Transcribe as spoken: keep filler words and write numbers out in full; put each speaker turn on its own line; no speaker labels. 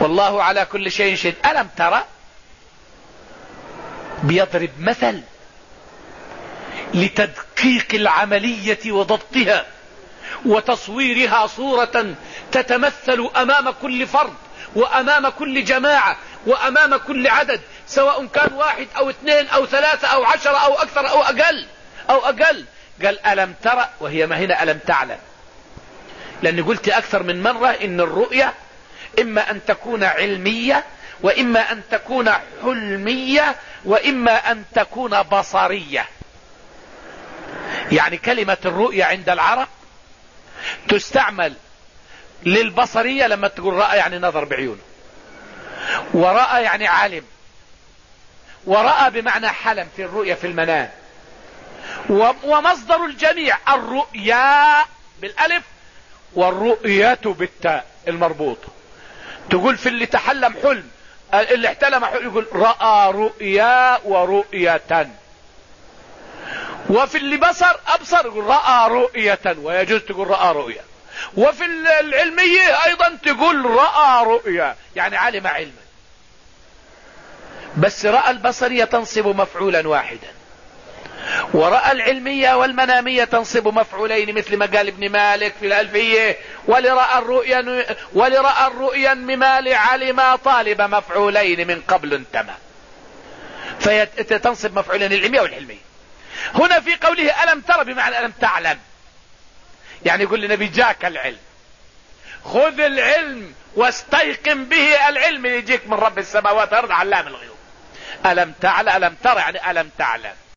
والله على كل شيء شهيد. ألم ترى بيضرب مثل لتدقيق العملية وضبطها وتصويرها صورة تتمثل أمام كل فرد وأمام كل جماعة وأمام كل عدد، سواء كان واحد أو اثنين أو ثلاثة أو عشرة أو أكثر أو أقل أو أقل. قال ألم ترى، وهي ما هنا ألم تعلم، لأني قلت أكثر من مرة إن الرؤية إما أن تكون علمية، وإما أن تكون حلمية، وإما أن تكون بصرية. يعني كلمة الرؤية عند العرب تستعمل للبصرية لما تقول رأى يعني نظر بعيونه، ورأى يعني علم، ورأى بمعنى حلم في الرؤية في المنام. ومصدر الجميع الرؤيا بالالف والرؤية بالتاء المربوطة. تقول في اللي تحلم حلم، اللي احتلم حلم يقول رأى رؤيا ورؤية، وفي اللي بصر ابصر يقول رأى رؤية، ويجوز تقول رأى رؤية. وفي العلمية ايضا تقول رأى رؤيا يعني علم علما. بس رأى البصرية تنصب مفعولا واحدا، ورأى العلمية والمنامية تنصب مفعولين، مثل ما قال ابن مالك في الألفية ولرأى الرؤيا ولرأى الرؤيا ممال علم طالب مفعولين من قبل انتمى، فتنصب مفعولين العلمية والعلمية. هنا في قوله ألم ترى بمعنى ألم تعلم، يعني يقول للنبي جاك العلم، خذ العلم واستيقن به، العلم اللي يجيك من رب السماوات والأرض علام الغيوب. ألم تعلم، ألم ترى يعني ألم تعلم.